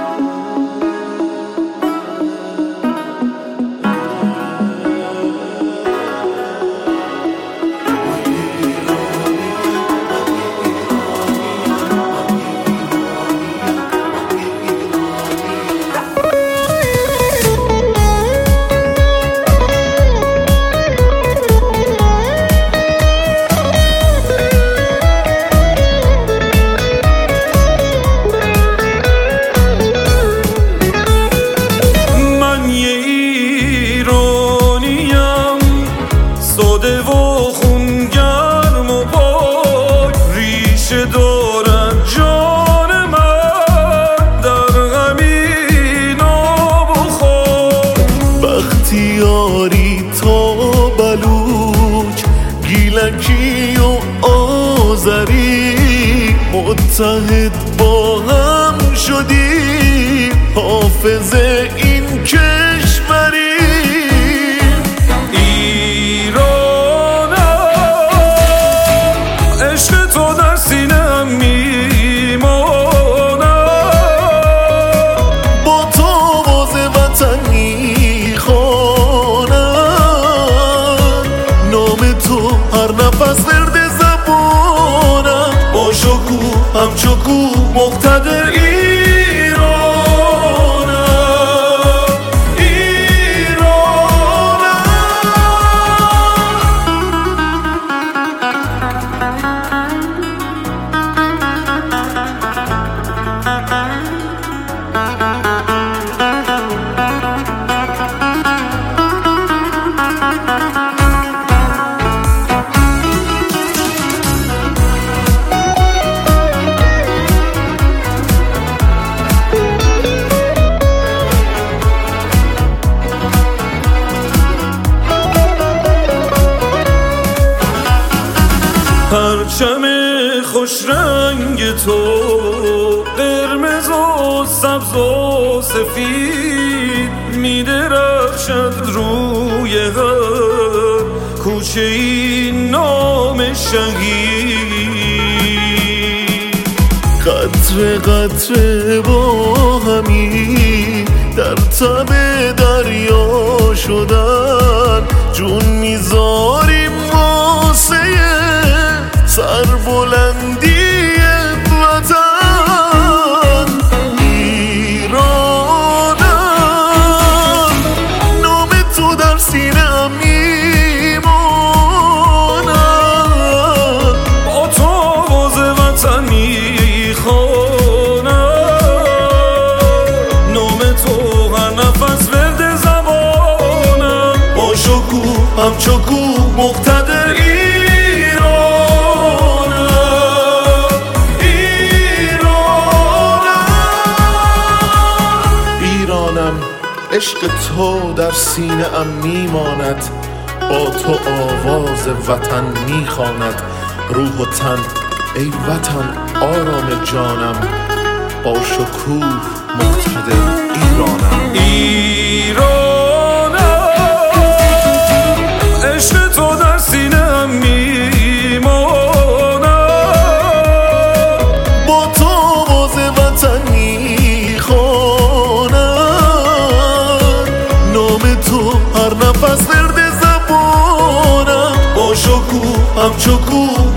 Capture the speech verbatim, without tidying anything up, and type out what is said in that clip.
یاری تا بلوچ، گیلکی و آذری، متحد با هم شدی، حافظ این کشوری. ایرانم، عشق تو در سینه‌ام میمانم، با تو آواز وطن هر نفس ورد زبانم، با شکوه همچو کوه مقتدر ایرانم، ایرانم. پرچم خوش رنگ تو، قرمز و سبز و سفید، می‌درخشد روی هر کوچه این نام شهید. قطره قطره با همی در تب دریا شدن، جون میذاریم واسه سربلندی وطن. ایرانم، نام تو در سینه‌ام میمانم، با تو آواز وطن میخوانم، نام تو هر نفس ورد زبانم، با شکوه همچو کوه مقتدر عشق تو در سینه‌ام میماند، با تو آواز وطن میخواند. روح و تن ای وطن آرام جانم، با شکوه مقتدر ایرانم، ایرانم. عشق تو در سینه‌ام میماند، با تو آواز وطن هر نفس ورد زبانم، با شکوه همچو کوه